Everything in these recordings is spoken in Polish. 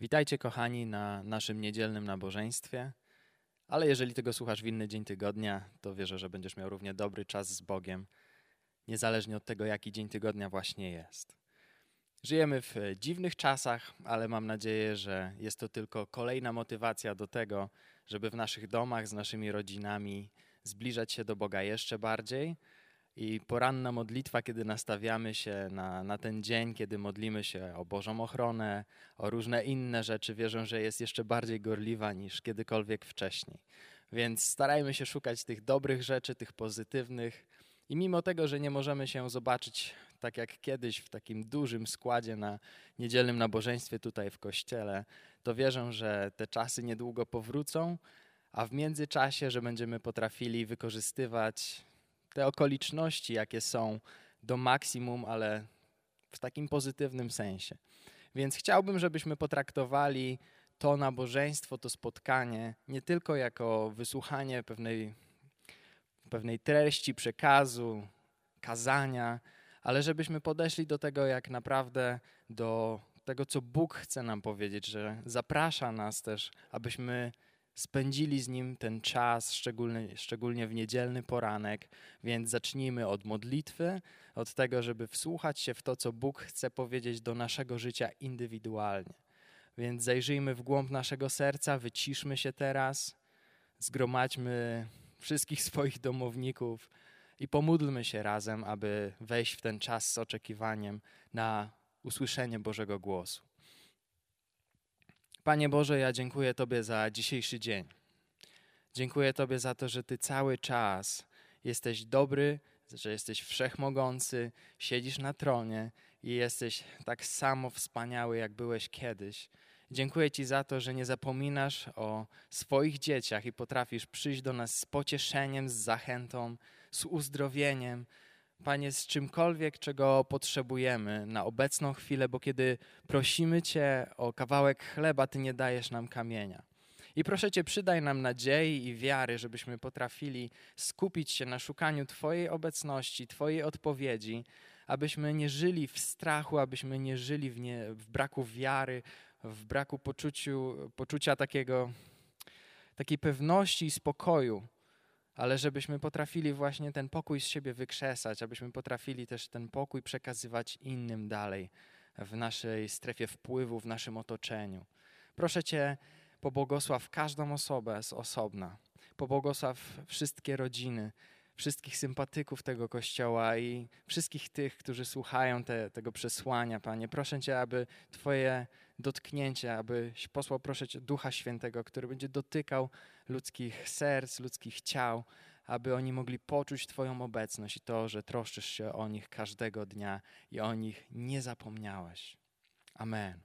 Witajcie kochani na naszym niedzielnym nabożeństwie, ale jeżeli tego słuchasz w inny dzień tygodnia, to wierzę, że będziesz miał równie dobry czas z Bogiem, niezależnie od tego, jaki dzień tygodnia właśnie jest. Żyjemy w dziwnych czasach, ale mam nadzieję, że jest to tylko kolejna motywacja do tego, żeby w naszych domach z naszymi rodzinami zbliżać się do Boga jeszcze bardziej. I poranna modlitwa, kiedy nastawiamy się na ten dzień, kiedy modlimy się o Bożą ochronę, o różne inne rzeczy, wierzę, że jest jeszcze bardziej gorliwa niż kiedykolwiek wcześniej. Więc starajmy się szukać tych dobrych rzeczy, tych pozytywnych. I mimo tego, że nie możemy się zobaczyć tak jak kiedyś w takim dużym składzie na niedzielnym nabożeństwie tutaj w kościele, to wierzę, że te czasy niedługo powrócą, a w międzyczasie, że będziemy potrafili wykorzystywać te okoliczności, jakie są, do maksimum, ale w takim pozytywnym sensie. Więc chciałbym, żebyśmy potraktowali to nabożeństwo, to spotkanie nie tylko jako wysłuchanie pewnej treści, przekazu, kazania, ale żebyśmy podeszli do tego jak naprawdę do tego, co Bóg chce nam powiedzieć, że zaprasza nas też, abyśmy spędzili z Nim ten czas, szczególnie w niedzielny poranek, więc zacznijmy od modlitwy, od tego, żeby wsłuchać się w to, co Bóg chce powiedzieć do naszego życia indywidualnie. Więc zajrzyjmy w głąb naszego serca, wyciszmy się teraz, zgromadźmy wszystkich swoich domowników i pomódlmy się razem, aby wejść w ten czas z oczekiwaniem na usłyszenie Bożego głosu. Panie Boże, ja dziękuję Tobie za dzisiejszy dzień. Dziękuję Tobie za to, że Ty cały czas jesteś dobry, że jesteś wszechmogący, siedzisz na tronie i jesteś tak samo wspaniały, jak byłeś kiedyś. Dziękuję Ci za to, że nie zapominasz o swoich dzieciach i potrafisz przyjść do nas z pocieszeniem, z zachętą, z uzdrowieniem. Panie, z czymkolwiek, czego potrzebujemy na obecną chwilę, bo kiedy prosimy Cię o kawałek chleba, Ty nie dajesz nam kamienia. I proszę Cię, przydaj nam nadziei i wiary, żebyśmy potrafili skupić się na szukaniu Twojej obecności, Twojej odpowiedzi, abyśmy nie żyli w strachu, abyśmy nie żyli w braku wiary, w braku poczucia takiej pewności i spokoju, ale żebyśmy potrafili właśnie ten pokój z siebie wykrzesać, abyśmy potrafili też ten pokój przekazywać innym dalej w naszej strefie wpływu, w naszym otoczeniu. Proszę Cię, pobłogosław każdą osobę z osobna. Pobłogosław wszystkie rodziny, wszystkich sympatyków tego Kościoła i wszystkich tych, którzy słuchają tego przesłania, Panie. Proszę Cię, aby Twoje dotknięcie, abyś posłał, proszę Cię, Ducha Świętego, który będzie dotykał ludzkich serc, ludzkich ciał, aby oni mogli poczuć Twoją obecność i to, że troszczysz się o nich każdego dnia i o nich nie zapomniałeś. Amen.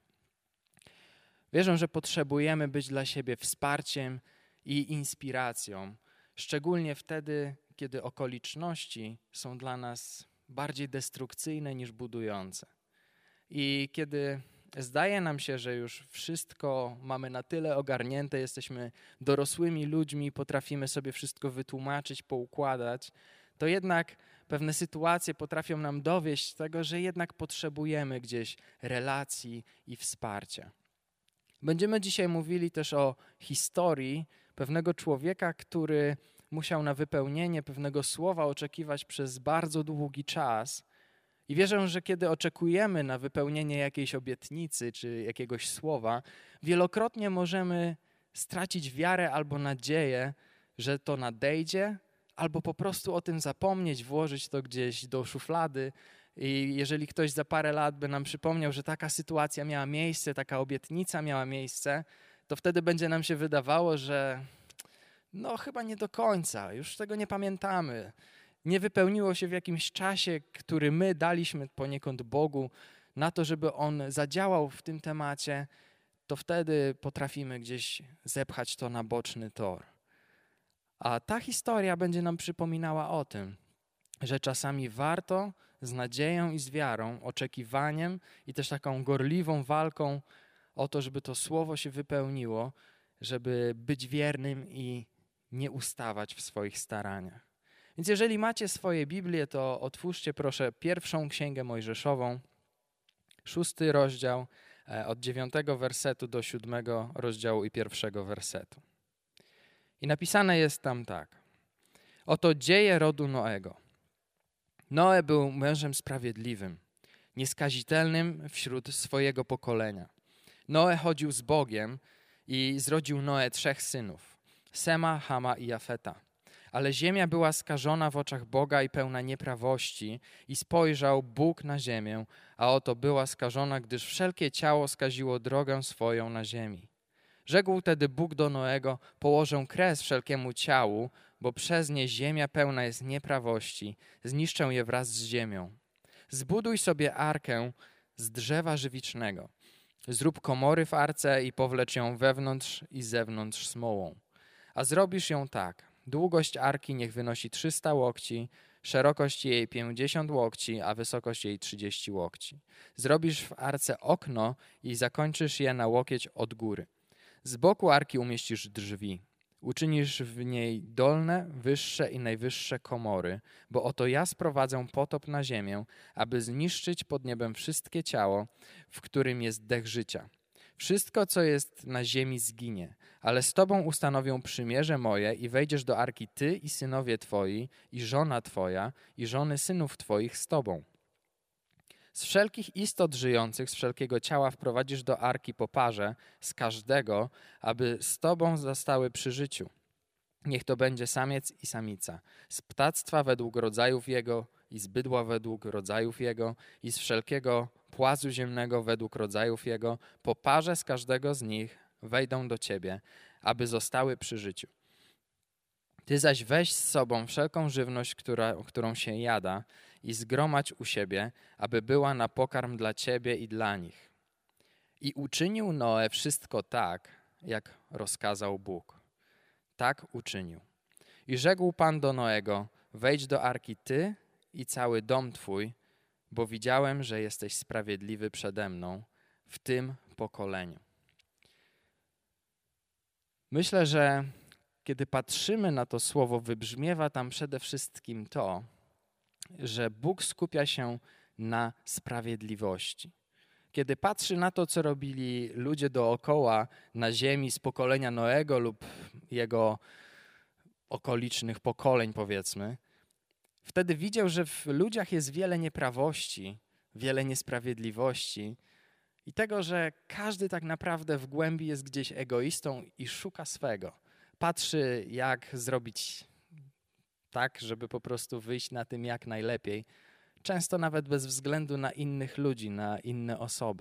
Wierzę, że potrzebujemy być dla siebie wsparciem i inspiracją, szczególnie wtedy, kiedy okoliczności są dla nas bardziej destrukcyjne niż budujące. I kiedy zdaje nam się, że już wszystko mamy na tyle ogarnięte, jesteśmy dorosłymi ludźmi, potrafimy sobie wszystko wytłumaczyć, poukładać, to jednak pewne sytuacje potrafią nam dowieść tego, że jednak potrzebujemy gdzieś relacji i wsparcia. Będziemy dzisiaj mówili też o historii pewnego człowieka, który musiał na wypełnienie pewnego słowa oczekiwać przez bardzo długi czas. I wierzę, że kiedy oczekujemy na wypełnienie jakiejś obietnicy czy jakiegoś słowa, wielokrotnie możemy stracić wiarę albo nadzieję, że to nadejdzie, albo po prostu o tym zapomnieć, włożyć to gdzieś do szuflady. I jeżeli ktoś za parę lat by nam przypomniał, że taka sytuacja miała miejsce, taka obietnica miała miejsce, to wtedy będzie nam się wydawało, że no chyba nie do końca, już tego nie pamiętamy. Nie wypełniło się w jakimś czasie, który my daliśmy poniekąd Bogu na to, żeby On zadziałał w tym temacie, to wtedy potrafimy gdzieś zepchać to na boczny tor. A ta historia będzie nam przypominała o tym, że czasami warto z nadzieją i z wiarą, oczekiwaniem i też taką gorliwą walką o to, żeby to słowo się wypełniło, żeby być wiernym i nie ustawać w swoich staraniach. Więc jeżeli macie swoje Biblię, to otwórzcie proszę pierwszą Księgę Mojżeszową, 6 rozdział, od 9 wersetu do 7 rozdziału i 1 wersetu. I napisane jest tam tak. Oto dzieje rodu Noego. Noe był mężem sprawiedliwym, nieskazitelnym wśród swojego pokolenia. Noe chodził z Bogiem i zrodził Noe 3 synów, Sema, Hama i Jafeta. Ale ziemia była skażona w oczach Boga i pełna nieprawości i spojrzał Bóg na ziemię, a oto była skażona, gdyż wszelkie ciało skaziło drogę swoją na ziemi. Rzekł tedy Bóg do Noego, położę kres wszelkiemu ciału, bo przez nie ziemia pełna jest nieprawości, zniszczę je wraz z ziemią. Zbuduj sobie arkę z drzewa żywicznego. Zrób komory w arce i powlecz ją wewnątrz i zewnątrz smołą. A zrobisz ją tak. Długość arki niech wynosi 300 łokci, szerokość jej 50 łokci, a wysokość jej 30 łokci. Zrobisz w arce okno i zakończysz je na łokieć od góry. Z boku arki umieścisz drzwi. Uczynisz w niej dolne, wyższe i najwyższe komory, bo oto ja sprowadzę potop na ziemię, aby zniszczyć pod niebem wszystkie ciało, w którym jest dech życia. Wszystko, co jest na ziemi, zginie, ale z tobą ustanowię przymierze moje i wejdziesz do arki ty i synowie twoi, i żona twoja, i żony synów twoich z tobą. Z wszelkich istot żyjących, z wszelkiego ciała wprowadzisz do arki po parze, z każdego, aby z tobą zostały przy życiu. Niech to będzie samiec i samica, z ptactwa według rodzajów jego i z bydła według rodzajów jego i z wszelkiego płazu ziemnego według rodzajów jego, po parze z każdego z nich wejdą do ciebie, aby zostały przy życiu. Ty zaś weź z sobą wszelką żywność, którą się jada i zgromadź u siebie, aby była na pokarm dla ciebie i dla nich. I uczynił Noe wszystko tak, jak rozkazał Bóg. Tak uczynił. I rzekł Pan do Noego, wejdź do arki ty i cały dom twój, bo widziałem, że jesteś sprawiedliwy przede mną w tym pokoleniu. Myślę, że kiedy patrzymy na to słowo, wybrzmiewa tam przede wszystkim to, że Bóg skupia się na sprawiedliwości. Kiedy patrzy na to, co robili ludzie dookoła na ziemi z pokolenia Noego lub jego okolicznych pokoleń, powiedzmy, wtedy widział, że w ludziach jest wiele nieprawości, wiele niesprawiedliwości i tego, że każdy tak naprawdę w głębi jest gdzieś egoistą i szuka swego. Patrzy, jak zrobić tak, żeby po prostu wyjść na tym jak najlepiej. Często nawet bez względu na innych ludzi, na inne osoby.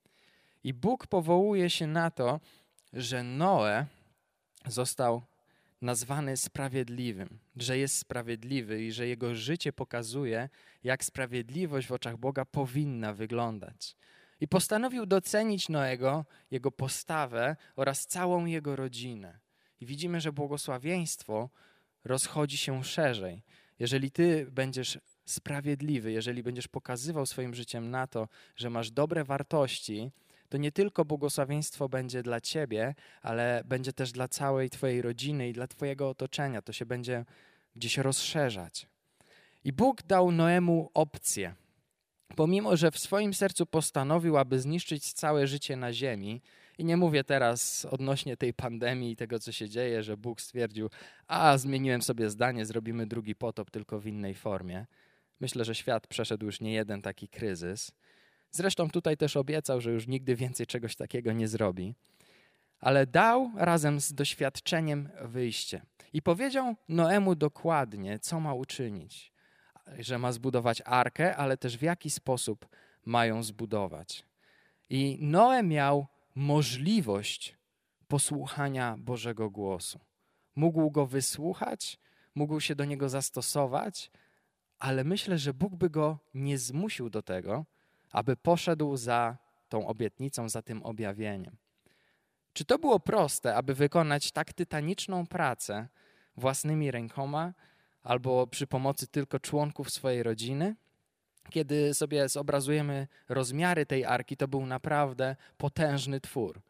I Bóg powołuje się na to, że Noe został nazwany sprawiedliwym, że jest sprawiedliwy i że jego życie pokazuje, jak sprawiedliwość w oczach Boga powinna wyglądać. I postanowił docenić Noego, jego postawę oraz całą jego rodzinę. I widzimy, że błogosławieństwo rozchodzi się szerzej. Jeżeli ty będziesz sprawiedliwy, jeżeli będziesz pokazywał swoim życiem na to, że masz dobre wartości, to nie tylko błogosławieństwo będzie dla ciebie, ale będzie też dla całej twojej rodziny i dla twojego otoczenia. To się będzie gdzieś rozszerzać. I Bóg dał Noemu opcję. Pomimo, że w swoim sercu postanowił, aby zniszczyć całe życie na ziemi, i nie mówię teraz odnośnie tej pandemii i tego, co się dzieje, że Bóg stwierdził, zmieniłem sobie zdanie, zrobimy drugi potop, tylko w innej formie. Myślę, że świat przeszedł już nie jeden taki kryzys. Zresztą tutaj też obiecał, że już nigdy więcej czegoś takiego nie zrobi. Ale dał razem z doświadczeniem wyjście. I powiedział Noemu dokładnie, co ma uczynić. Że ma zbudować arkę, ale też w jaki sposób ma ją zbudować. I Noe miał możliwość posłuchania Bożego głosu. Mógł go wysłuchać, mógł się do niego zastosować, ale myślę, że Bóg by go nie zmusił do tego, aby poszedł za tą obietnicą, za tym objawieniem. Czy to było proste, aby wykonać tak tytaniczną pracę własnymi rękoma albo przy pomocy tylko członków swojej rodziny? Kiedy sobie zobrazujemy rozmiary tej arki, to był naprawdę potężny twór.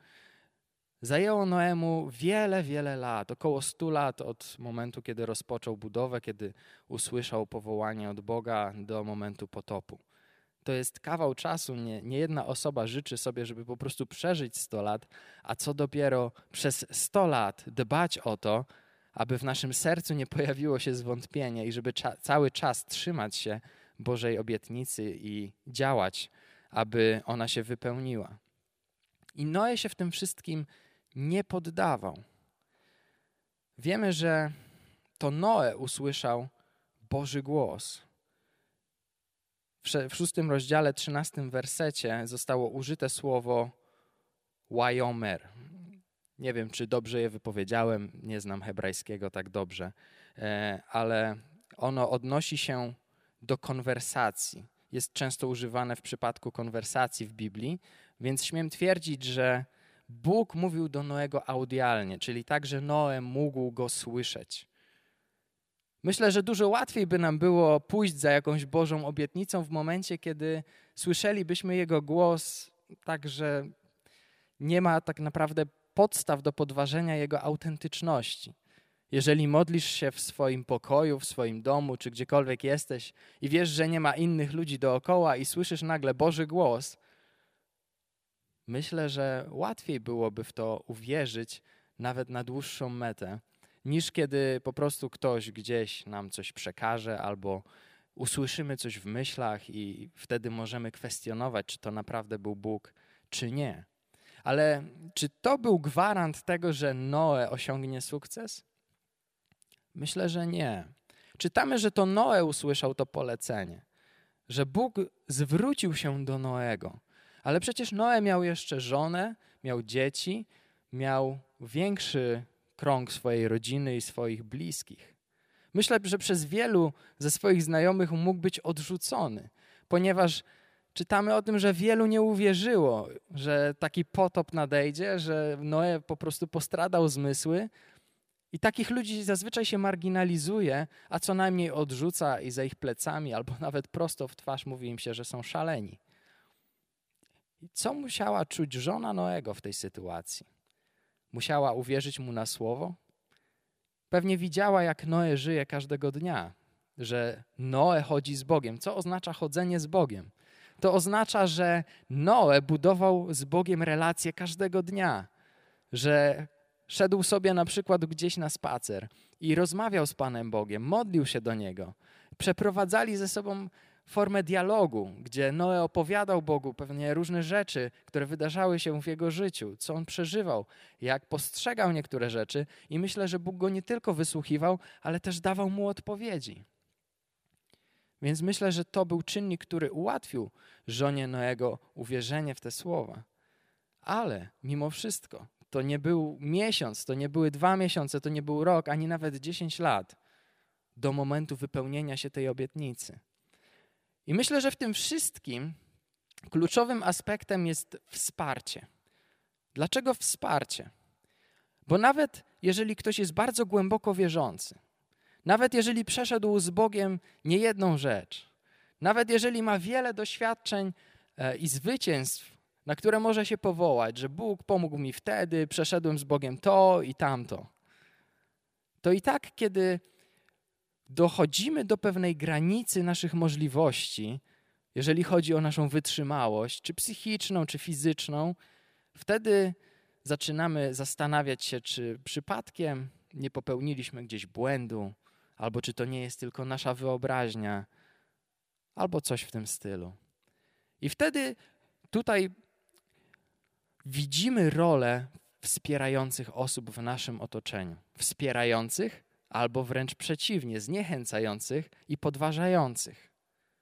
Zajęło Noemu wiele, wiele lat, około 100 lat od momentu, kiedy rozpoczął budowę, kiedy usłyszał powołanie od Boga do momentu potopu. To jest kawał czasu. Nie jedna osoba życzy sobie, żeby po prostu przeżyć 100 lat, a co dopiero przez 100 lat dbać o to, aby w naszym sercu nie pojawiło się zwątpienie i żeby cały czas trzymać się Bożej obietnicy i działać, aby ona się wypełniła. I Noe się w tym wszystkim nie poddawał. Wiemy, że to Noe usłyszał Boży głos. W 6 rozdziale, 13 wersecie zostało użyte słowo Wajomer. Nie wiem, czy dobrze je wypowiedziałem, nie znam hebrajskiego tak dobrze, ale ono odnosi się do konwersacji. Jest często używane w przypadku konwersacji w Biblii, więc śmiem twierdzić, że Bóg mówił do Noego audialnie, czyli tak, że Noe mógł go słyszeć. Myślę, że dużo łatwiej by nam było pójść za jakąś Bożą obietnicą w momencie, kiedy słyszelibyśmy Jego głos tak, że nie ma tak naprawdę podstaw do podważenia Jego autentyczności. Jeżeli modlisz się w swoim pokoju, w swoim domu, czy gdziekolwiek jesteś i wiesz, że nie ma innych ludzi dookoła i słyszysz nagle Boży głos, myślę, że łatwiej byłoby w to uwierzyć nawet na dłuższą metę, niż kiedy po prostu ktoś gdzieś nam coś przekaże albo usłyszymy coś w myślach i wtedy możemy kwestionować, czy to naprawdę był Bóg, czy nie. Ale czy to był gwarant tego, że Noe osiągnie sukces? Myślę, że nie. Czytamy, że to Noe usłyszał to polecenie, że Bóg zwrócił się do Noego. Ale przecież Noe miał jeszcze żonę, miał dzieci, miał większy krąg swojej rodziny i swoich bliskich. Myślę, że przez wielu ze swoich znajomych mógł być odrzucony, ponieważ czytamy o tym, że wielu nie uwierzyło, że taki potop nadejdzie, że Noe po prostu postradał zmysły i takich ludzi zazwyczaj się marginalizuje, a co najmniej odrzuca i za ich plecami albo nawet prosto w twarz mówi im się, że są szaleni. I co musiała czuć żona Noego w tej sytuacji? Musiała uwierzyć mu na słowo? Pewnie widziała, jak Noe żyje każdego dnia, że Noe chodzi z Bogiem. Co oznacza chodzenie z Bogiem? To oznacza, że Noe budował z Bogiem relacje każdego dnia, że szedł sobie na przykład gdzieś na spacer i rozmawiał z Panem Bogiem, modlił się do Niego. Przeprowadzali ze sobą formę dialogu, gdzie Noe opowiadał Bogu pewnie różne rzeczy, które wydarzały się w jego życiu, co on przeżywał, jak postrzegał niektóre rzeczy i myślę, że Bóg go nie tylko wysłuchiwał, ale też dawał mu odpowiedzi. Więc myślę, że to był czynnik, który ułatwił żonie Noego uwierzenie w te słowa. Ale mimo wszystko to nie był miesiąc, to nie były 2 miesiące, to nie był rok, ani nawet 10 lat do momentu wypełnienia się tej obietnicy. I myślę, że w tym wszystkim kluczowym aspektem jest wsparcie. Dlaczego wsparcie? Bo nawet jeżeli ktoś jest bardzo głęboko wierzący, nawet jeżeli przeszedł z Bogiem niejedną rzecz, nawet jeżeli ma wiele doświadczeń i zwycięstw, na które może się powołać, że Bóg pomógł mi wtedy, przeszedłem z Bogiem to i tamto, to i tak, kiedy dochodzimy do pewnej granicy naszych możliwości, jeżeli chodzi o naszą wytrzymałość, czy psychiczną, czy fizyczną, wtedy zaczynamy zastanawiać się, czy przypadkiem nie popełniliśmy gdzieś błędu, albo czy to nie jest tylko nasza wyobraźnia, albo coś w tym stylu. I wtedy tutaj widzimy rolę wspierających osób w naszym otoczeniu. Wspierających albo wręcz przeciwnie, zniechęcających i podważających.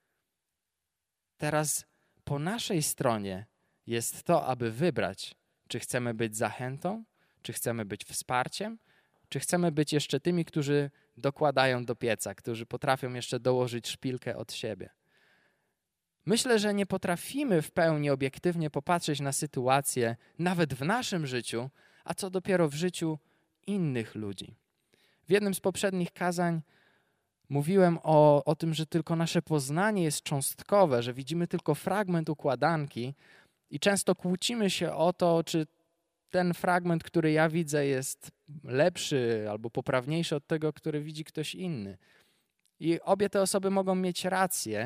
Teraz po naszej stronie jest to, aby wybrać, czy chcemy być zachętą, czy chcemy być wsparciem, czy chcemy być jeszcze tymi, którzy dokładają do pieca, którzy potrafią jeszcze dołożyć szpilkę od siebie. Myślę, że nie potrafimy w pełni obiektywnie popatrzeć na sytuację, nawet w naszym życiu, a co dopiero w życiu innych ludzi. W jednym z poprzednich kazań mówiłem o tym, że tylko nasze poznanie jest cząstkowe, że widzimy tylko fragment układanki i często kłócimy się o to, czy ten fragment, który ja widzę, jest lepszy albo poprawniejszy od tego, który widzi ktoś inny. I obie te osoby mogą mieć rację,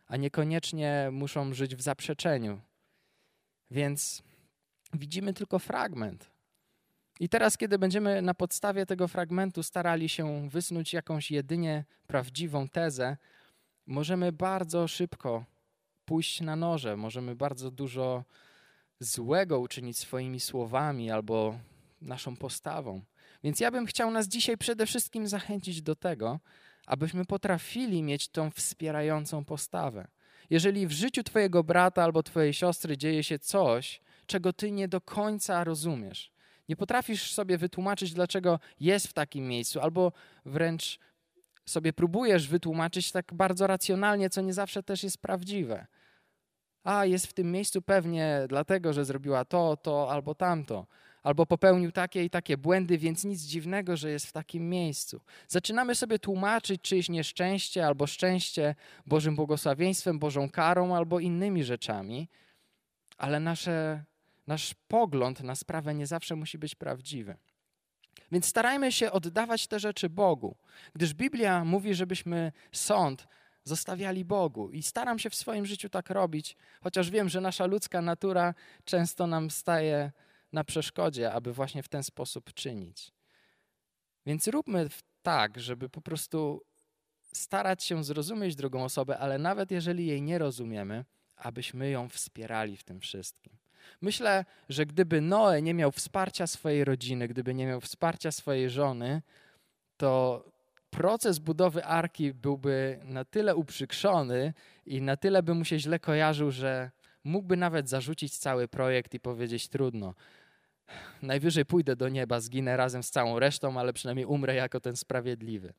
a niekoniecznie muszą żyć w zaprzeczeniu. Więc widzimy tylko fragment. I teraz, kiedy będziemy na podstawie tego fragmentu starali się wysnuć jakąś jedynie prawdziwą tezę, możemy bardzo szybko pójść na noże, możemy bardzo dużo złego uczynić swoimi słowami albo naszą postawą. Więc ja bym chciał nas dzisiaj przede wszystkim zachęcić do tego, abyśmy potrafili mieć tą wspierającą postawę. Jeżeli w życiu twojego brata albo twojej siostry dzieje się coś, czego ty nie do końca rozumiesz, nie potrafisz sobie wytłumaczyć, dlaczego jest w takim miejscu, albo wręcz sobie próbujesz wytłumaczyć tak bardzo racjonalnie, co nie zawsze też jest prawdziwe. A, jest w tym miejscu pewnie dlatego, że zrobiła to albo tamto. Albo popełnił takie i takie błędy, więc nic dziwnego, że jest w takim miejscu. Zaczynamy sobie tłumaczyć czyjeś nieszczęście albo szczęście Bożym błogosławieństwem, Bożą karą albo innymi rzeczami, ale nasz pogląd na sprawę nie zawsze musi być prawdziwy. Więc starajmy się oddawać te rzeczy Bogu, gdyż Biblia mówi, żebyśmy sąd zostawiali Bogu i staram się w swoim życiu tak robić, chociaż wiem, że nasza ludzka natura często nam staje na przeszkodzie, aby właśnie w ten sposób czynić. Więc róbmy tak, żeby po prostu starać się zrozumieć drugą osobę, ale nawet jeżeli jej nie rozumiemy, abyśmy ją wspierali w tym wszystkim. Myślę, że gdyby Noe nie miał wsparcia swojej rodziny, gdyby nie miał wsparcia swojej żony, to proces budowy arki byłby na tyle uprzykrzony i na tyle by mu się źle kojarzył, że mógłby nawet zarzucić cały projekt i powiedzieć trudno. Najwyżej pójdę do nieba, zginę razem z całą resztą, ale przynajmniej umrę jako ten sprawiedliwy.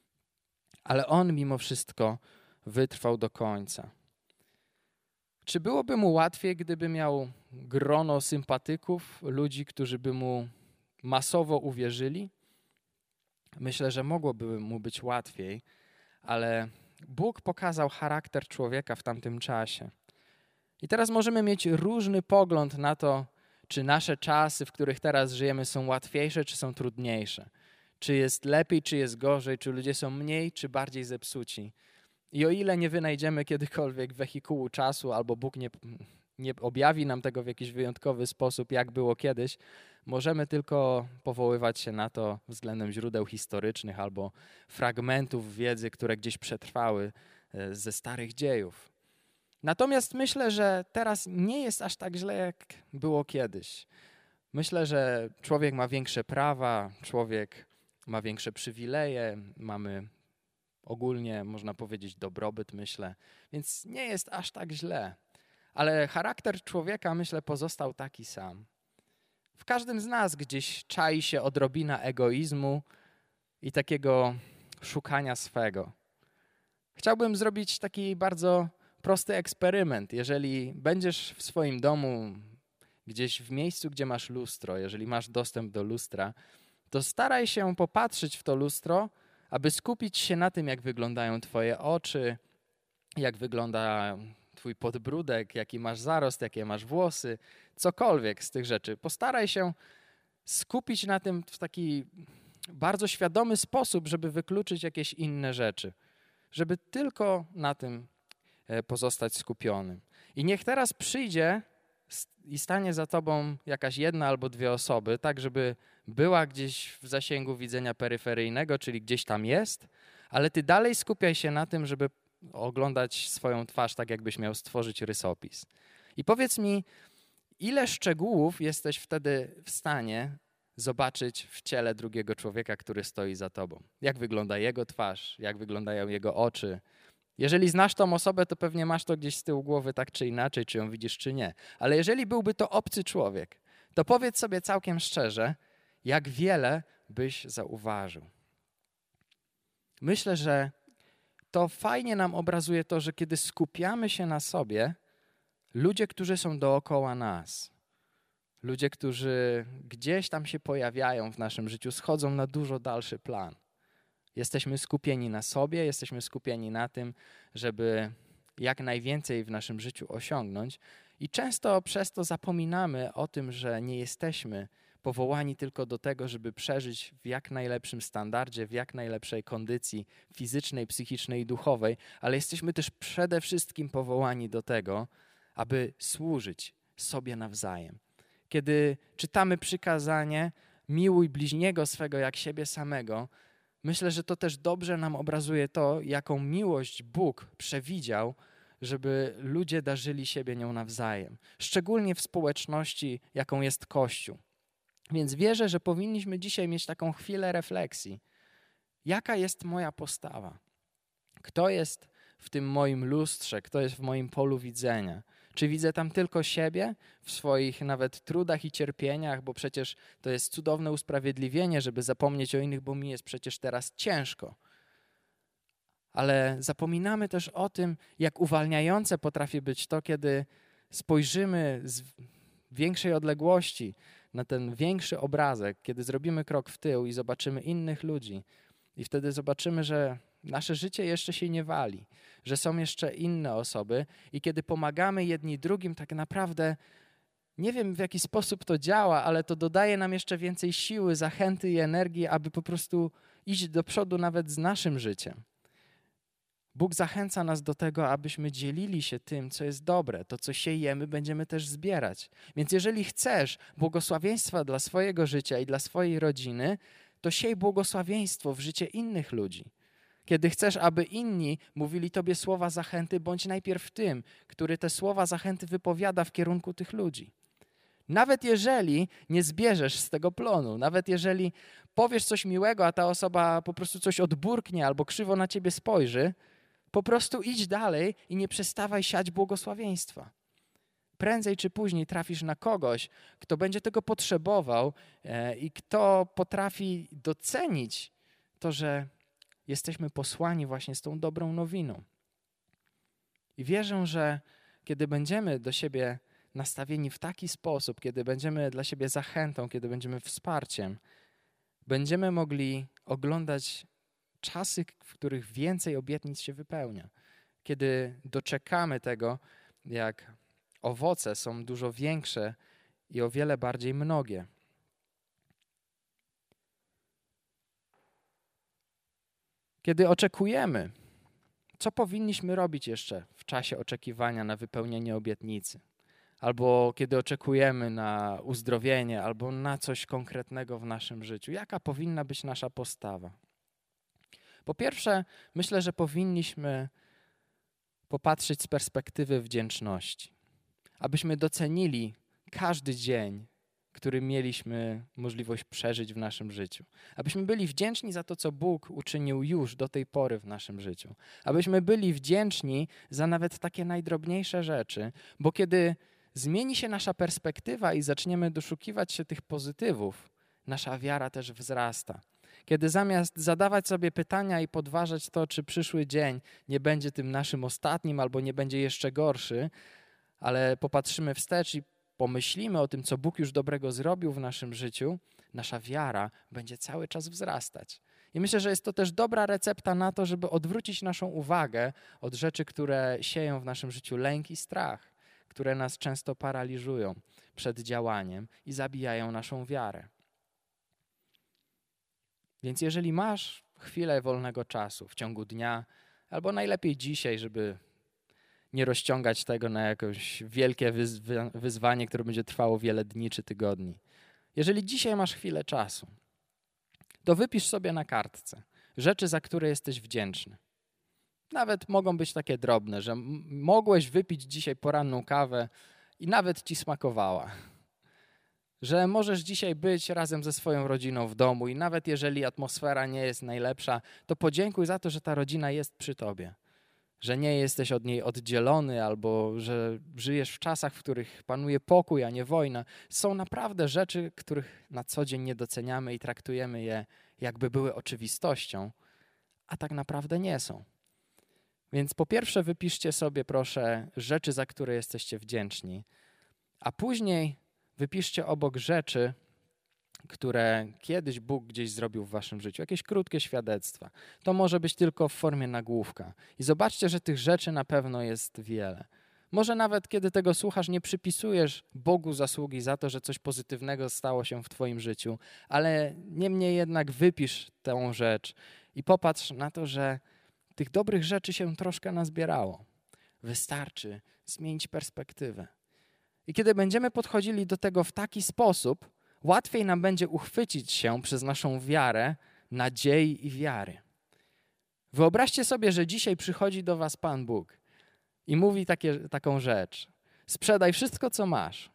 Ale on mimo wszystko wytrwał do końca. Czy byłoby mu łatwiej, gdyby miał grono sympatyków, ludzi, którzy by mu masowo uwierzyli? Myślę, że mogłoby mu być łatwiej, ale Bóg pokazał charakter człowieka w tamtym czasie. I teraz możemy mieć różny pogląd na to, czy nasze czasy, w których teraz żyjemy, są łatwiejsze, czy są trudniejsze. Czy jest lepiej, czy jest gorzej, czy ludzie są mniej, czy bardziej zepsuci. I o ile nie wynajdziemy kiedykolwiek wehikułu czasu, albo Bóg nie objawi nam tego w jakiś wyjątkowy sposób, jak było kiedyś, możemy tylko powoływać się na to względem źródeł historycznych albo fragmentów wiedzy, które gdzieś przetrwały ze starych dziejów. Natomiast myślę, że teraz nie jest aż tak źle, jak było kiedyś. Myślę, że człowiek ma większe prawa, człowiek ma większe przywileje, mamy ogólnie, można powiedzieć, dobrobyt, myślę, więc nie jest aż tak źle. Ale charakter człowieka, myślę, pozostał taki sam. W każdym z nas gdzieś czai się odrobina egoizmu i takiego szukania swego. Chciałbym zrobić taki bardzo prosty eksperyment. Jeżeli będziesz w swoim domu, gdzieś w miejscu, gdzie masz lustro, jeżeli masz dostęp do lustra, to staraj się popatrzeć w to lustro, aby skupić się na tym, jak wyglądają twoje oczy, jak wygląda twój podbródek, jaki masz zarost, jakie masz włosy, cokolwiek z tych rzeczy. Postaraj się skupić na tym w taki bardzo świadomy sposób, żeby wykluczyć jakieś inne rzeczy, żeby tylko na tym pozostać skupionym. I niech teraz przyjdzie i stanie za tobą jakaś jedna albo dwie osoby, tak żeby była gdzieś w zasięgu widzenia peryferyjnego, czyli gdzieś tam jest, ale ty dalej skupiaj się na tym, żeby oglądać swoją twarz tak, jakbyś miał stworzyć rysopis. I powiedz mi, ile szczegółów jesteś wtedy w stanie zobaczyć w ciele drugiego człowieka, który stoi za tobą? Jak wygląda jego twarz, jak wyglądają jego oczy? Jeżeli znasz tą osobę, to pewnie masz to gdzieś z tyłu głowy tak czy inaczej, czy ją widzisz, czy nie. Ale jeżeli byłby to obcy człowiek, to powiedz sobie całkiem szczerze, jak wiele byś zauważył. Myślę, że to fajnie nam obrazuje to, że kiedy skupiamy się na sobie, ludzie, którzy są dookoła nas, ludzie, którzy gdzieś tam się pojawiają w naszym życiu, schodzą na dużo dalszy plan. Jesteśmy skupieni na sobie, jesteśmy skupieni na tym, żeby jak najwięcej w naszym życiu osiągnąć i często przez to zapominamy o tym, że nie jesteśmy powołani tylko do tego, żeby przeżyć w jak najlepszym standardzie, w jak najlepszej kondycji fizycznej, psychicznej i duchowej, ale jesteśmy też przede wszystkim powołani do tego, aby służyć sobie nawzajem. Kiedy czytamy przykazanie miłuj bliźniego swego jak siebie samego, myślę, że to też dobrze nam obrazuje to, jaką miłość Bóg przewidział, żeby ludzie darzyli siebie nią nawzajem. Szczególnie w społeczności, jaką jest Kościół. Więc wierzę, że powinniśmy dzisiaj mieć taką chwilę refleksji. Jaka jest moja postawa? Kto jest w tym moim lustrze? Kto jest w moim polu widzenia? Czy widzę tam tylko siebie w swoich nawet trudach i cierpieniach, bo przecież to jest cudowne usprawiedliwienie, żeby zapomnieć o innych, bo mi jest przecież teraz ciężko. Ale zapominamy też o tym, jak uwalniające potrafi być to, kiedy spojrzymy z większej odległości na ten większy obrazek, kiedy zrobimy krok w tył i zobaczymy innych ludzi. I wtedy zobaczymy, że nasze życie jeszcze się nie wali, że są jeszcze inne osoby i kiedy pomagamy jedni drugim, tak naprawdę nie wiem, w jaki sposób to działa, ale to dodaje nam jeszcze więcej siły, zachęty i energii, aby po prostu iść do przodu nawet z naszym życiem. Bóg zachęca nas do tego, abyśmy dzielili się tym, co jest dobre. To, co siejemy, będziemy też zbierać. Więc jeżeli chcesz błogosławieństwa dla swojego życia i dla swojej rodziny, to siej błogosławieństwo w życie innych ludzi. Kiedy chcesz, aby inni mówili tobie słowa zachęty, bądź najpierw tym, który te słowa zachęty wypowiada w kierunku tych ludzi. Nawet jeżeli nie zbierzesz z tego plonu, nawet jeżeli powiesz coś miłego, a ta osoba po prostu coś odburknie albo krzywo na ciebie spojrzy, po prostu idź dalej i nie przestawaj siać błogosławieństwa. Prędzej czy później trafisz na kogoś, kto będzie tego potrzebował i kto potrafi docenić to, że jesteśmy posłani właśnie z tą dobrą nowiną. I wierzę, że kiedy będziemy do siebie nastawieni w taki sposób, kiedy będziemy dla siebie zachętą, kiedy będziemy wsparciem, będziemy mogli oglądać czasy, w których więcej obietnic się wypełnia. Kiedy doczekamy tego, jak owoce są dużo większe i o wiele bardziej mnogie. Kiedy oczekujemy, co powinniśmy robić jeszcze w czasie oczekiwania na wypełnienie obietnicy? Albo kiedy oczekujemy na uzdrowienie, albo na coś konkretnego w naszym życiu. Jaka powinna być nasza postawa? Po pierwsze, myślę, że powinniśmy popatrzeć z perspektywy wdzięczności. Abyśmy docenili każdy dzień, który mieliśmy możliwość przeżyć w naszym życiu. Abyśmy byli wdzięczni za to, co Bóg uczynił już do tej pory w naszym życiu. Abyśmy byli wdzięczni za nawet takie najdrobniejsze rzeczy, bo kiedy zmieni się nasza perspektywa i zaczniemy doszukiwać się tych pozytywów, nasza wiara też wzrasta. Kiedy zamiast zadawać sobie pytania i podważać to, czy przyszły dzień nie będzie tym naszym ostatnim albo nie będzie jeszcze gorszy, ale popatrzymy wstecz i pomyślimy o tym, co Bóg już dobrego zrobił w naszym życiu, nasza wiara będzie cały czas wzrastać. I myślę, że jest to też dobra recepta na to, żeby odwrócić naszą uwagę od rzeczy, które sieją w naszym życiu lęk i strach, które nas często paraliżują przed działaniem i zabijają naszą wiarę. Więc jeżeli masz chwilę wolnego czasu w ciągu dnia, albo najlepiej dzisiaj, żeby nie rozciągać tego na jakieś wielkie wyzwanie, które będzie trwało wiele dni czy tygodni. Jeżeli dzisiaj masz chwilę czasu, to wypisz sobie na kartce rzeczy, za które jesteś wdzięczny. Nawet mogą być takie drobne, że mogłeś wypić dzisiaj poranną kawę i nawet ci smakowała. Że możesz dzisiaj być razem ze swoją rodziną w domu i nawet jeżeli atmosfera nie jest najlepsza, to podziękuj za to, że ta rodzina jest przy tobie. Że nie jesteś od niej oddzielony albo że żyjesz w czasach, w których panuje pokój, a nie wojna. Są naprawdę rzeczy, których na co dzień nie doceniamy i traktujemy je jakby były oczywistością, a tak naprawdę nie są. Więc po pierwsze wypiszcie sobie proszę rzeczy, za które jesteście wdzięczni, a później wypiszcie obok rzeczy, które kiedyś Bóg gdzieś zrobił w waszym życiu. Jakieś krótkie świadectwa. To może być tylko w formie nagłówka. I zobaczcie, że tych rzeczy na pewno jest wiele. Może nawet kiedy tego słuchasz, nie przypisujesz Bogu zasługi za to, że coś pozytywnego stało się w twoim życiu, ale niemniej jednak wypisz tę rzecz i popatrz na to, że tych dobrych rzeczy się troszkę nazbierało. Wystarczy zmienić perspektywę. I kiedy będziemy podchodzili do tego w taki sposób, łatwiej nam będzie uchwycić się przez naszą wiarę, nadziei i wiary. Wyobraźcie sobie, że dzisiaj przychodzi do was Pan Bóg i mówi taką rzecz. Sprzedaj wszystko, co masz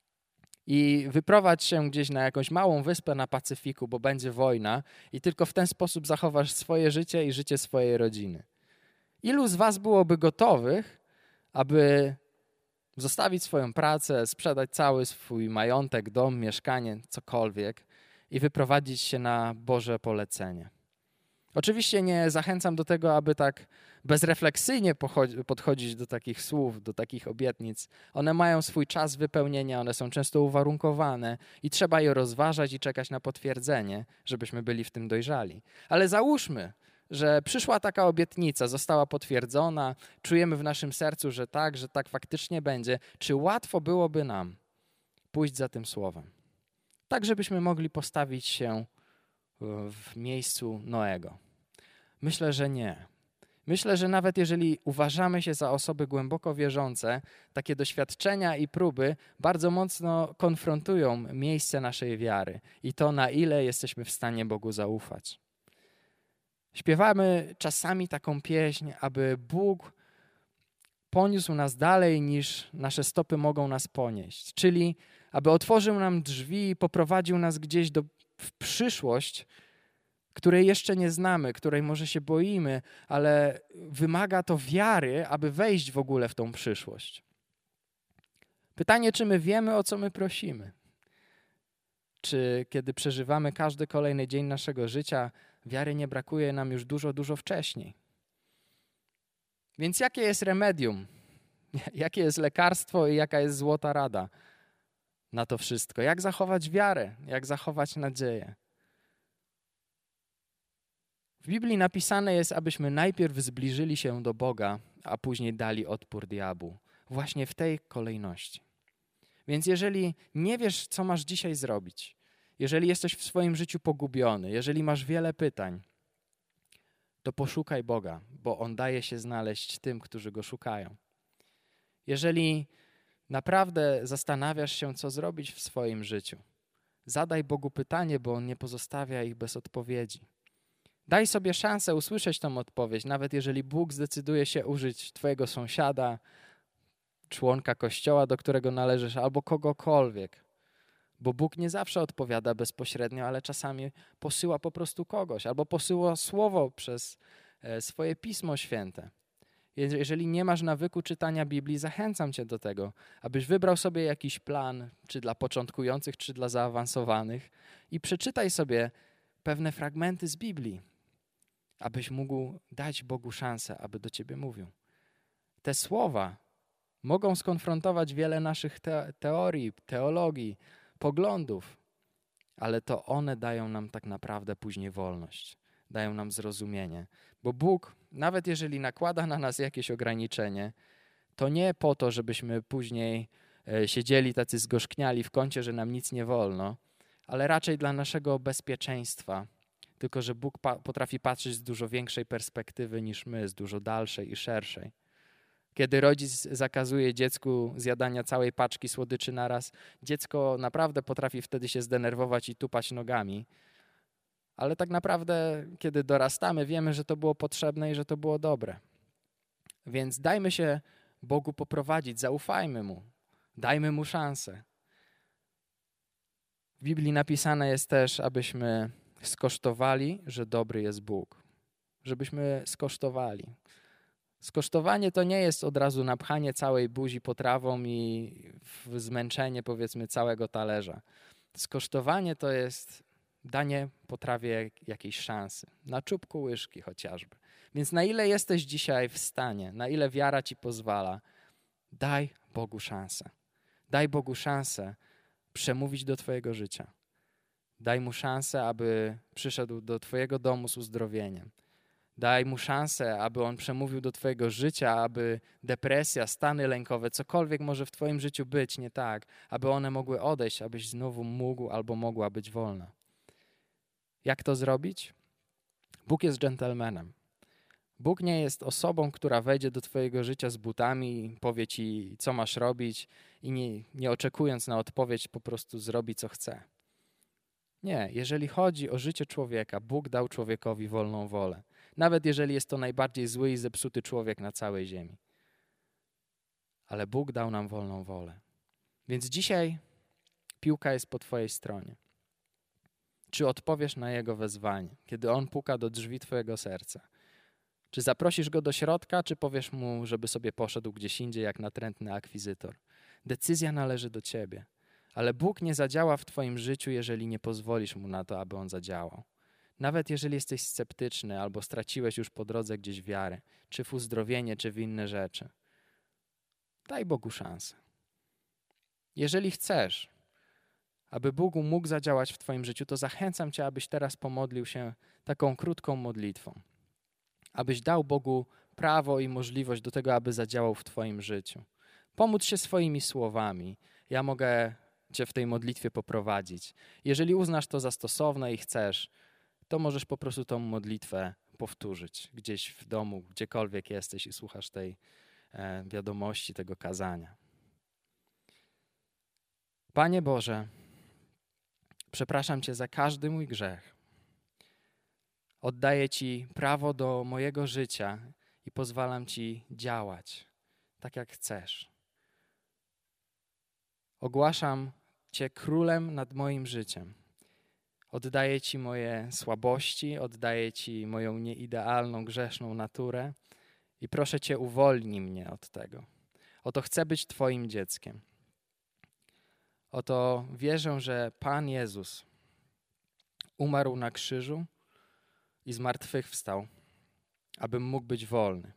i wyprowadź się gdzieś na jakąś małą wyspę na Pacyfiku, bo będzie wojna i tylko w ten sposób zachowasz swoje życie i życie swojej rodziny. Ilu z was byłoby gotowych, aby zostawić swoją pracę, sprzedać cały swój majątek, dom, mieszkanie, cokolwiek i wyprowadzić się na Boże polecenie? Oczywiście nie zachęcam do tego, aby tak bezrefleksyjnie podchodzić do takich słów, do takich obietnic. One mają swój czas wypełnienia, one są często uwarunkowane i trzeba je rozważać i czekać na potwierdzenie, żebyśmy byli w tym dojrzali. Ale załóżmy, że przyszła taka obietnica, została potwierdzona, czujemy w naszym sercu, że tak faktycznie będzie. Czy łatwo byłoby nam pójść za tym słowem? Tak, żebyśmy mogli postawić się w miejscu Noego. Myślę, że nie. Myślę, że nawet jeżeli uważamy się za osoby głęboko wierzące, takie doświadczenia i próby bardzo mocno konfrontują miejsce naszej wiary i to, na ile jesteśmy w stanie Bogu zaufać. Śpiewamy czasami taką pieśń, aby Bóg poniósł nas dalej, niż nasze stopy mogą nas ponieść. Czyli aby otworzył nam drzwi i poprowadził nas gdzieś w przyszłość, której jeszcze nie znamy, której może się boimy, ale wymaga to wiary, aby wejść w ogóle w tą przyszłość. Pytanie, czy my wiemy, o co my prosimy? Czy kiedy przeżywamy każdy kolejny dzień naszego życia, wiary nie brakuje nam już dużo wcześniej? Więc jakie jest remedium? Jakie jest lekarstwo i jaka jest złota rada na to wszystko? Jak zachować wiarę? Jak zachować nadzieję? W Biblii napisane jest, abyśmy najpierw zbliżyli się do Boga, a później dali odpór diabłu. Właśnie w tej kolejności. Więc jeżeli nie wiesz, co masz dzisiaj zrobić, jeżeli jesteś w swoim życiu pogubiony, jeżeli masz wiele pytań, to poszukaj Boga, bo On daje się znaleźć tym, którzy Go szukają. Jeżeli naprawdę zastanawiasz się, co zrobić w swoim życiu, zadaj Bogu pytanie, bo On nie pozostawia ich bez odpowiedzi. Daj sobie szansę usłyszeć tą odpowiedź, nawet jeżeli Bóg zdecyduje się użyć twojego sąsiada, członka kościoła, do którego należysz, albo kogokolwiek. Bo Bóg nie zawsze odpowiada bezpośrednio, ale czasami posyła po prostu kogoś, albo posyła słowo przez swoje Pismo Święte. Jeżeli nie masz nawyku czytania Biblii, zachęcam cię do tego, abyś wybrał sobie jakiś plan, czy dla początkujących, czy dla zaawansowanych i przeczytaj sobie pewne fragmenty z Biblii, abyś mógł dać Bogu szansę, aby do ciebie mówił. Te słowa mogą skonfrontować wiele naszych teorii, teologii, poglądów, ale to one dają nam tak naprawdę później wolność, dają nam zrozumienie. Bo Bóg, nawet jeżeli nakłada na nas jakieś ograniczenie, to nie po to, żebyśmy później siedzieli tacy zgorzkniali w kącie, że nam nic nie wolno, ale raczej dla naszego bezpieczeństwa. Tylko że Bóg potrafi patrzeć z dużo większej perspektywy niż my, z dużo dalszej i szerszej. Kiedy rodzic zakazuje dziecku zjadania całej paczki słodyczy naraz, dziecko naprawdę potrafi wtedy się zdenerwować i tupać nogami. Ale tak naprawdę, kiedy dorastamy, wiemy, że to było potrzebne i że to było dobre. Więc dajmy się Bogu poprowadzić, zaufajmy Mu, dajmy Mu szansę. W Biblii napisane jest też, abyśmy skosztowali, że dobry jest Bóg. Żebyśmy skosztowali. Skosztowanie to nie jest od razu napchanie całej buzi potrawą i zmęczenie, powiedzmy, całego talerza. Skosztowanie to jest danie potrawie jakiejś szansy, na czubku łyżki chociażby. Więc na ile jesteś dzisiaj w stanie, na ile wiara ci pozwala, daj Bogu szansę. Daj Bogu szansę przemówić do twojego życia. Daj Mu szansę, aby przyszedł do twojego domu z uzdrowieniem. Daj mu szansę, aby on przemówił do twojego życia, aby depresja, stany lękowe, cokolwiek może w twoim życiu być nie tak, aby one mogły odejść, abyś znowu mógł albo mogła być wolna. Jak to zrobić? Bóg jest dżentelmenem. Bóg nie jest osobą, która wejdzie do twojego życia z butami i powie ci, co masz robić i nie oczekując na odpowiedź, po prostu zrobi, co chce. Nie, jeżeli chodzi o życie człowieka, Bóg dał człowiekowi wolną wolę. Nawet jeżeli jest to najbardziej zły i zepsuty człowiek na całej ziemi. Ale Bóg dał nam wolną wolę. Więc dzisiaj piłka jest po twojej stronie. Czy odpowiesz na Jego wezwanie, kiedy On puka do drzwi twojego serca? Czy zaprosisz Go do środka, czy powiesz Mu, żeby sobie poszedł gdzieś indziej jak natrętny akwizytor? Decyzja należy do ciebie. Ale Bóg nie zadziała w twoim życiu, jeżeli nie pozwolisz Mu na to, aby On zadziałał. Nawet jeżeli jesteś sceptyczny albo straciłeś już po drodze gdzieś wiarę, czy w uzdrowienie, czy w inne rzeczy. Daj Bogu szansę. Jeżeli chcesz, aby Bóg mógł zadziałać w twoim życiu, to zachęcam cię, abyś teraz pomodlił się taką krótką modlitwą. Abyś dał Bogu prawo i możliwość do tego, aby zadziałał w twoim życiu. Pomóc się swoimi słowami. Ja mogę cię w tej modlitwie poprowadzić. Jeżeli uznasz to za stosowne i chcesz, to możesz po prostu tą modlitwę powtórzyć gdzieś w domu, gdziekolwiek jesteś i słuchasz tej wiadomości, tego kazania. Panie Boże, przepraszam Cię za każdy mój grzech. Oddaję Ci prawo do mojego życia i pozwalam Ci działać tak, jak chcesz. Ogłaszam Cię królem nad moim życiem. Oddaję Ci moje słabości, oddaję Ci moją nieidealną, grzeszną naturę i proszę Cię, uwolnij mnie od tego. Oto chcę być Twoim dzieckiem. Oto wierzę, że Pan Jezus umarł na krzyżu i zmartwychwstał, abym mógł być wolny.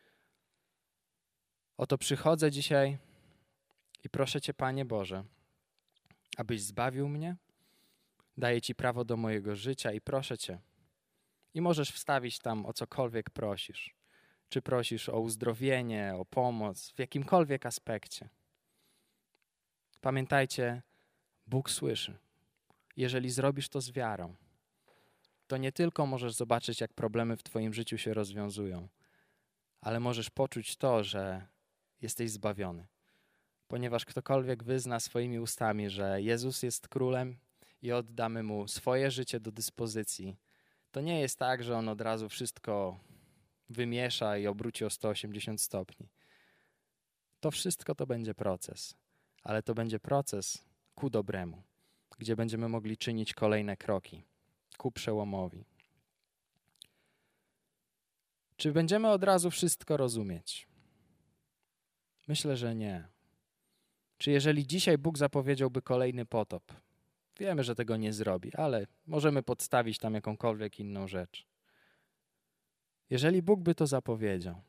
Oto przychodzę dzisiaj i proszę Cię, Panie Boże, abyś zbawił mnie. Daję Ci prawo do mojego życia i proszę Cię. I możesz wstawić tam o cokolwiek prosisz. Czy prosisz o uzdrowienie, o pomoc, w jakimkolwiek aspekcie. Pamiętajcie, Bóg słyszy. Jeżeli zrobisz to z wiarą, to nie tylko możesz zobaczyć, jak problemy w twoim życiu się rozwiązują, ale możesz poczuć to, że jesteś zbawiony. Ponieważ ktokolwiek wyzna swoimi ustami, że Jezus jest królem i oddamy Mu swoje życie do dyspozycji, to nie jest tak, że On od razu wszystko wymiesza i obróci o 180 stopni. To wszystko to będzie proces, ale to będzie proces ku dobremu, gdzie będziemy mogli czynić kolejne kroki ku przełomowi. Czy będziemy od razu wszystko rozumieć? Myślę, że nie. Czy jeżeli dzisiaj Bóg zapowiedziałby kolejny potop? Wiemy, że tego nie zrobi, ale możemy podstawić tam jakąkolwiek inną rzecz. Jeżeli Bóg by to zapowiedział,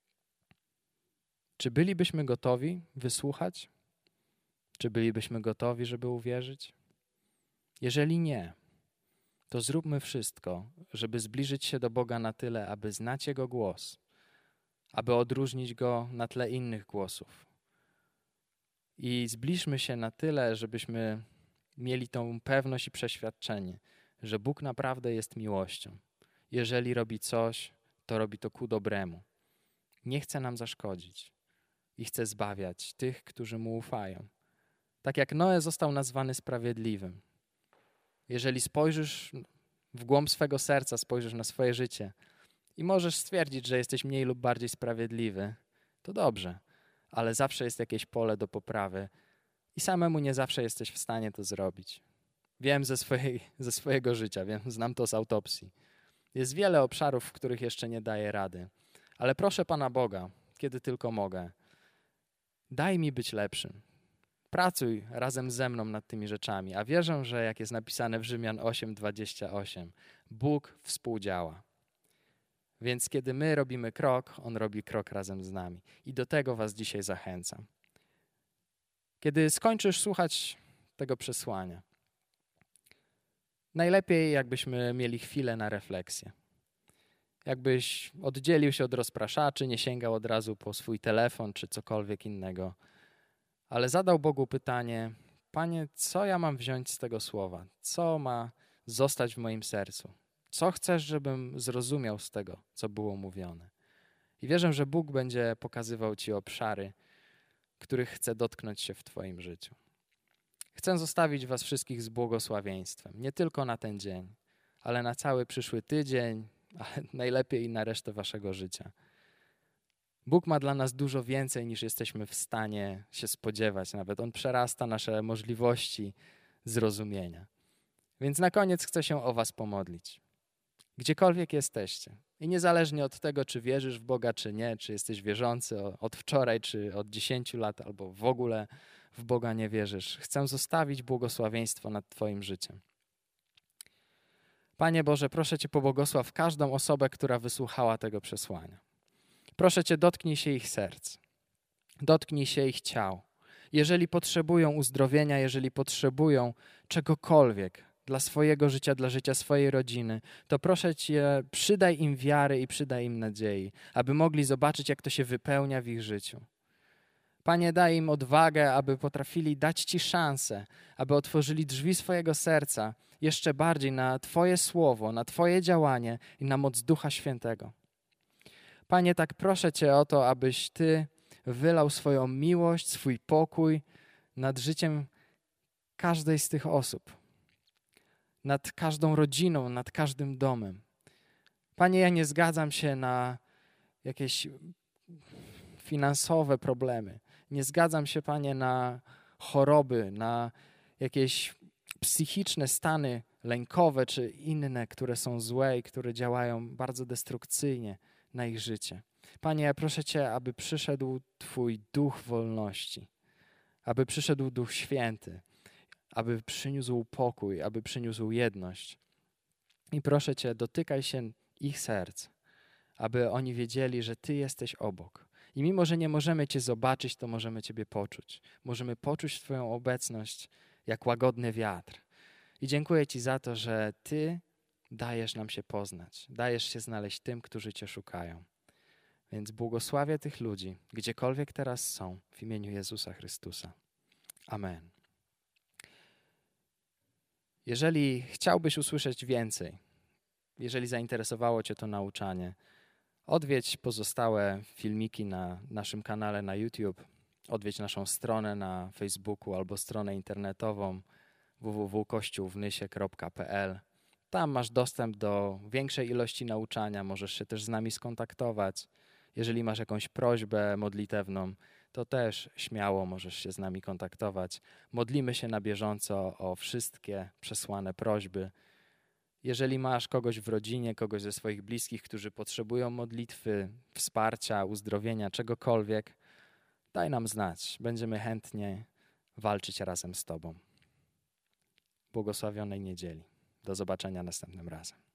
czy bylibyśmy gotowi wysłuchać? Czy bylibyśmy gotowi, żeby uwierzyć? Jeżeli nie, to zróbmy wszystko, żeby zbliżyć się do Boga na tyle, aby znać Jego głos, aby odróżnić Go na tle innych głosów. I zbliżmy się na tyle, żebyśmy mieli tą pewność i przeświadczenie, że Bóg naprawdę jest miłością. Jeżeli robi coś, to robi to ku dobremu. Nie chce nam zaszkodzić i chce zbawiać tych, którzy Mu ufają. Tak jak Noe został nazwany sprawiedliwym. Jeżeli spojrzysz w głąb swego serca, spojrzysz na swoje życie i możesz stwierdzić, że jesteś mniej lub bardziej sprawiedliwy, to dobrze, ale zawsze jest jakieś pole do poprawy i samemu nie zawsze jesteś w stanie to zrobić. Wiem ze swojego życia, znam to z autopsji. Jest wiele obszarów, w których jeszcze nie daję rady, ale proszę Pana Boga, kiedy tylko mogę, daj mi być lepszym. Pracuj razem ze mną nad tymi rzeczami, a wierzę, że jak jest napisane w Rzymian 8:28, Bóg współdziała. Więc kiedy my robimy krok, On robi krok razem z nami. I do tego was dzisiaj zachęcam. Kiedy skończysz słuchać tego przesłania, najlepiej jakbyśmy mieli chwilę na refleksję. jakbyś oddzielił się od rozpraszaczy, nie sięgał od razu po swój telefon czy cokolwiek innego, ale zadał Bogu pytanie: Panie, co ja mam wziąć z tego słowa? Co ma zostać w moim sercu? Co chcesz, żebym zrozumiał z tego, co było mówione? I wierzę, że Bóg będzie pokazywał ci obszary, których chce dotknąć się w twoim życiu. Chcę zostawić was wszystkich z błogosławieństwem, nie tylko na ten dzień, ale na cały przyszły tydzień, ale najlepiej i na resztę waszego życia. Bóg ma dla nas dużo więcej, niż jesteśmy w stanie się spodziewać. Nawet On przerasta nasze możliwości zrozumienia. Więc na koniec chcę się o was pomodlić. Gdziekolwiek jesteście. I niezależnie od tego, czy wierzysz w Boga, czy nie, czy jesteś wierzący od wczoraj, czy od 10 lat, albo w ogóle w Boga nie wierzysz, chcę zostawić błogosławieństwo nad twoim życiem. Panie Boże, proszę Cię, pobłogosław każdą osobę, która wysłuchała tego przesłania. Proszę Cię, dotknij się ich serc, dotknij się ich ciał. Jeżeli potrzebują uzdrowienia, jeżeli potrzebują czegokolwiek dla swojego życia, dla życia swojej rodziny, to proszę Cię, przydaj im wiary i przydaj im nadziei, aby mogli zobaczyć, jak to się wypełnia w ich życiu. Panie, daj im odwagę, aby potrafili dać Ci szansę, aby otworzyli drzwi swojego serca jeszcze bardziej na Twoje słowo, na Twoje działanie i na moc Ducha Świętego. Panie, tak proszę Cię o to, abyś Ty wylał swoją miłość, swój pokój nad życiem każdej z tych osób, nad każdą rodziną, nad każdym domem. Panie, ja nie zgadzam się na jakieś finansowe problemy. Nie zgadzam się, Panie, na choroby, na jakieś psychiczne stany lękowe czy inne, które są złe i które działają bardzo destrukcyjnie na ich życie. Panie, ja proszę Cię, aby przyszedł Twój duch wolności, aby przyszedł Duch Święty, aby przyniósł pokój, aby przyniósł jedność. I proszę Cię, dotykaj się ich serc, aby oni wiedzieli, że Ty jesteś obok. I mimo, że nie możemy Cię zobaczyć, to możemy Ciebie poczuć. Możemy poczuć Twoją obecność jak łagodny wiatr. I dziękuję Ci za to, że Ty dajesz nam się poznać. Dajesz się znaleźć tym, którzy Cię szukają. Więc błogosławię tych ludzi, gdziekolwiek teraz są, w imieniu Jezusa Chrystusa. Amen. Jeżeli chciałbyś usłyszeć więcej, jeżeli zainteresowało Cię to nauczanie, odwiedź pozostałe filmiki na naszym kanale na YouTube, odwiedź naszą stronę na Facebooku albo stronę internetową www.kościółwnysie.pl. Tam masz dostęp do większej ilości nauczania, możesz się też z nami skontaktować. Jeżeli masz jakąś prośbę modlitewną, to też śmiało możesz się z nami kontaktować. Modlimy się na bieżąco o wszystkie przesłane prośby. Jeżeli masz kogoś w rodzinie, kogoś ze swoich bliskich, którzy potrzebują modlitwy, wsparcia, uzdrowienia, czegokolwiek, daj nam znać. Będziemy chętnie walczyć razem z Tobą. Błogosławionej niedzieli. Do zobaczenia następnym razem.